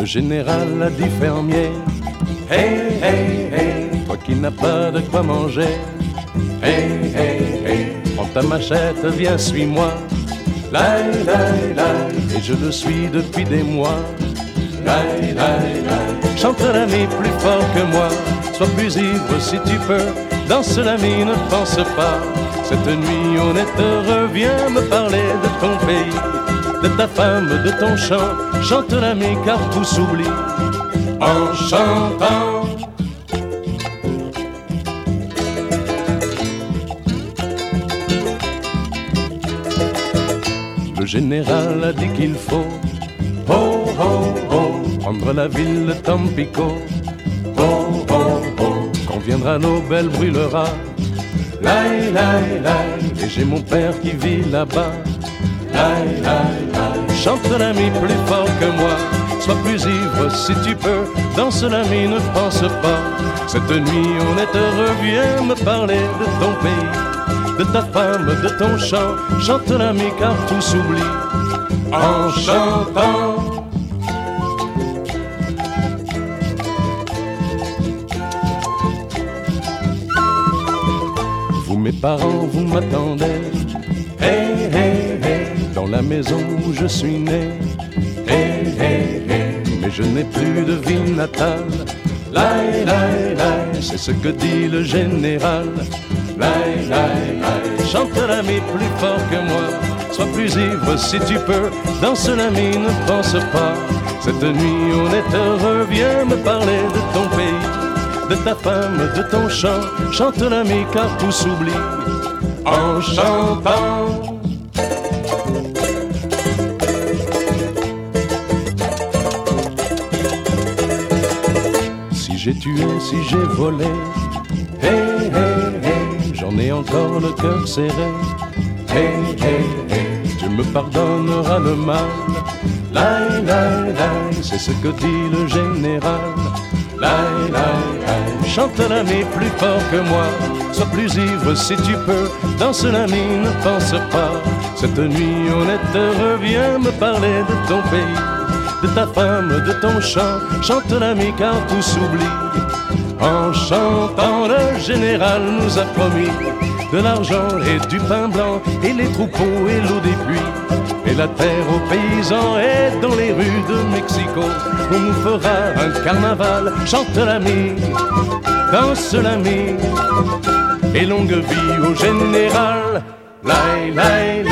général a dit fermier, hey, hey, hey, toi qui n'as pas de quoi manger, hey, hey, hey, prends ta machette, viens, suis-moi, lai, lai, lai, et je le suis depuis des mois, lai, lai, lai, chante l'ami plus fort que moi, sois plus ivre si tu peux, danse l'ami, ne pense pas, cette nuit honnête reviens me parler de ton pays, de ta femme, de ton chant, chante l'ami car tout s'oublie en chantant. Le général a dit qu'il faut, oh, oh, oh, prendre la ville de Tampico, oh, oh, oh, quand viendra l'aube, elle brûlera, lai, lai, lai, et j'ai mon père qui vit là-bas, lai, lai, lai, chante l'ami plus fort que moi, sois plus ivre si tu peux, danse l'ami, ne pense pas, cette nuit honnête reviens me parler de ton pays, de ta femme, de ton chant, chante l'ami car tout s'oublie en chantant. Vous mes parents, vous m'attendez, hey, hey, hey, dans la maison où je suis né, hey, hey, hey, mais je n'ai plus de ville natale, lai, lai, lai, c'est ce que dit le général, lai, lai, lai, chante l'ami plus fort que moi, sois plus ivre si tu peux, danse l'ami, ne pense pas, cette nuit honnête reviens me parler de ton pays, de ta femme, de ton chant, chante l'ami car tout s'oublie en chantant. Si j'ai tué, si j'ai volé, hey, hey, hey, j'en ai encore le cœur serré, hey, hey, hey, Dieu me pardonnera le mal, lai, lai, lai, c'est ce que dit le général, lai, lai, lai, chante l'ami plus fort que moi, sois plus ivre si tu peux, danse l'ami, ne pense pas, cette nuit honnête reviens me parler de ton pays, de ta femme, de ton chant, chante l'ami car tout s'oublie en chantant. Le général nous a promis de l'argent et du pain blanc et les troupeaux et l'eau des puits et la terre aux paysans, et dans les rues de Mexico on nous fera un carnaval, chante l'ami, danse l'ami, et longue vie au général, lai, lai,